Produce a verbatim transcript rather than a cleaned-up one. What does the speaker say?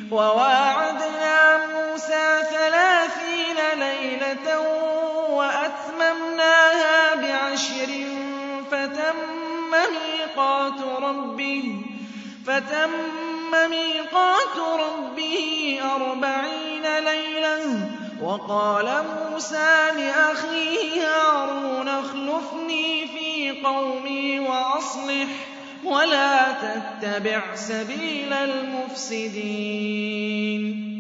وَوَاعَدْنَا مُوسَىٰ ثَلَاثِينَ لَيْلَةً وَأَتْمَمْنَاهَا بِعَشْرٍ فَتَمَّ مِيقَاتُ رَبِّهِ أَرْبَعِينَ لَيْلَةً ۚ وَقَالَ مُوسَىٰ لِأَخِيهِ هَارُونَ اخْلُفْنِي فِي قَوْمِي وَأَصْلِحْ وَلَا تَتَّبِعْ سَبِيلَ الْمُفْسِدِينَ